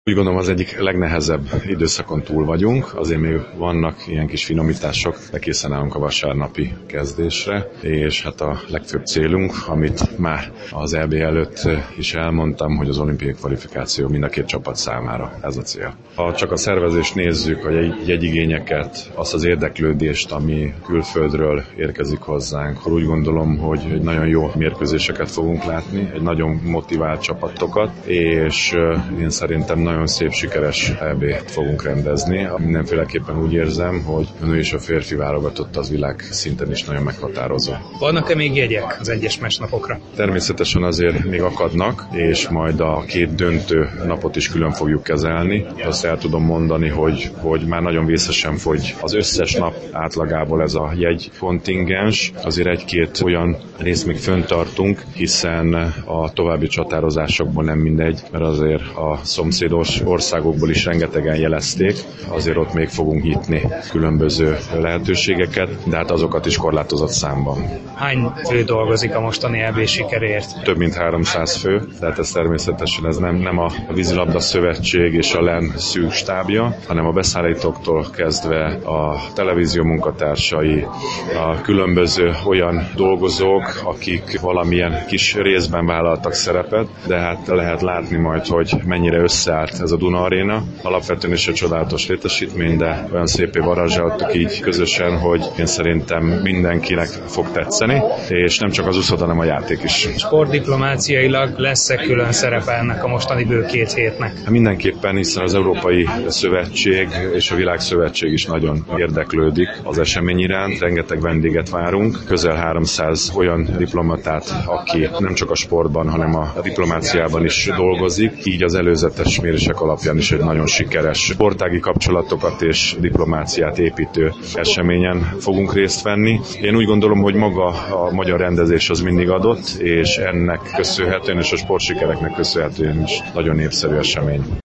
Úgy gondolom, az egyik legnehezebb időszakon túl vagyunk, azért még vannak ilyen kis finomítások, de készen állunk a vasárnapi kezdésre, és hát a legfőbb célunk, amit már az EB előtt is elmondtam, hogy az olimpiai kvalifikáció mind a két csapat számára, ez a cél. Ha csak a szervezést nézzük, a jegyigényeket, azt az érdeklődést, ami külföldről érkezik hozzánk, akkor úgy gondolom, hogy nagyon jó mérkőzéseket fogunk látni, egy nagyon motivált csapatokat, és én szerintem nagyon szép, sikeres EB-t fogunk rendezni. Mindenféleképpen úgy érzem, hogy a nő és a férfi válogatott az világ szinten is nagyon meghatározó. Vannak-e még jegyek az egyes meccsnapokra? Természetesen azért még akadnak, és majd a két döntő napot is külön fogjuk kezelni. Azt el tudom mondani, hogy már nagyon vészesen fogy az összes nap átlagából ez a jegykontingens. Azért egy-két olyan részt még fenntartunk, hiszen a további csatározásokból nem mindegy, mert azért a szomszédos országokból is rengetegen jelezték, azért ott még fogunk nyitni különböző lehetőségeket, de hát azokat is korlátozott számban. Hány fő dolgozik a mostani EB sikeréért? Több mint 300 fő, tehát ez természetesen ez nem a vízilabda szövetség és a LEN szűk stábja, hanem a beszállítóktól kezdve a televízió munkatársai, a különböző olyan dolgozók, akik valamilyen kis részben vállaltak szerepet, de hát lehet látni majd, hogy mennyire összeállt ez a Duna Aréna. Alapvetően is egy csodálatos létesítmény, de olyan szépé varázsoltuk így közösen, hogy én szerintem mindenkinek fog tetszeni, és nem csak az úszod, hanem a játék is. Sportdiplomáciailag lesz-e külön szerepe ennek a mostani bő két hétnek? Mindenképpen, hiszen az Európai Szövetség és a Világszövetség is nagyon érdeklődik az esemény iránt. Rengeteg vendéget várunk, közel 300 olyan diplomatát, aki nem csak a sportban, hanem a diplomáciában is dolgozik, így az előzetes mérések alapján is egy nagyon sikeres sportági kapcsolatokat és diplomáciát építő eseményen fogunk részt venni. Én úgy gondolom, hogy maga a magyar rendezés az mindig adott, és ennek köszönhetően és a sportsikereknek köszönhetően is nagyon népszerű esemény.